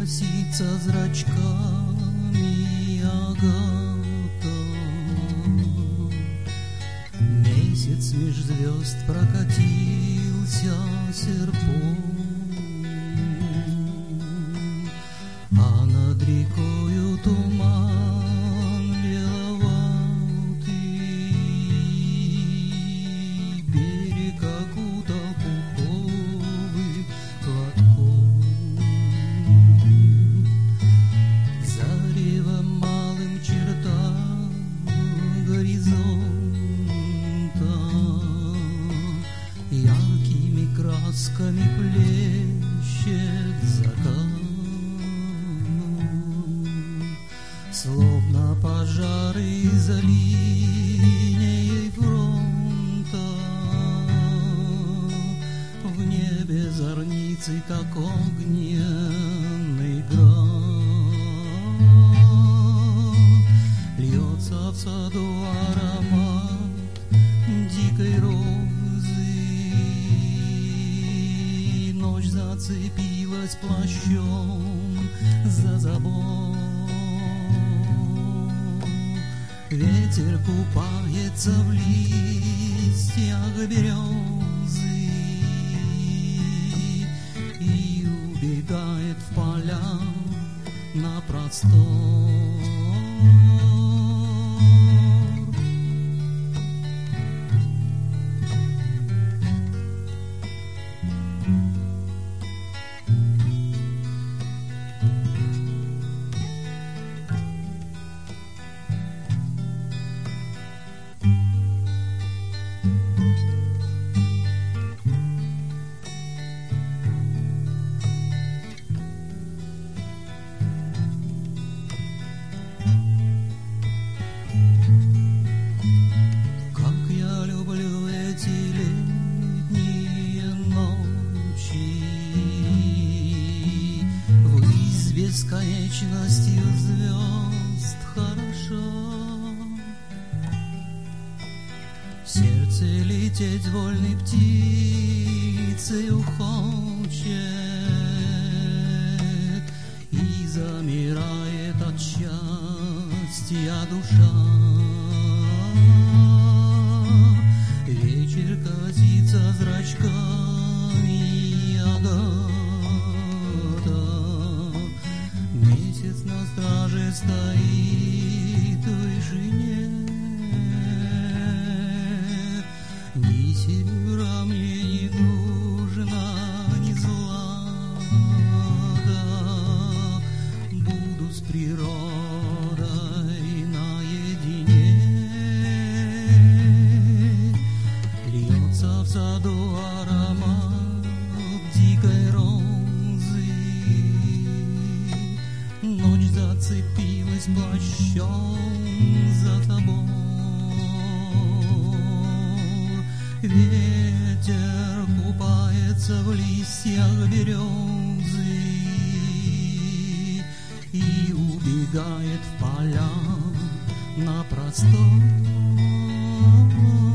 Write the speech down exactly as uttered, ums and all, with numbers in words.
косится зрачками Агата. Месяц меж звезд прокатился серпом, а над рекою туман беловатый, берег окутал пуховым платком. Зарево малым чертам горизонта яркими красками плещет закат. Словно пожары за линией фронта, в небе зорницей, как огненный град. Льется в саду аромат дикой розы, ночь зацепилась плащом за забор. Ветер купается в листьях березы и убегает в поля на простор. Бесконечностью звезд хороша. В сердце лететь вольной птицею хочет, и замирает от счастья душа. Вечер косится зрачками Агата. Месяц на страже стоит в вышине. Ни серебра мне не нужно, ни злата. Буду с природой наедине. Льется в саду аромат дикой розы, ночь зацепилась плащом за тобой. Ветер купается в листьях березы и убегает в поля на простор.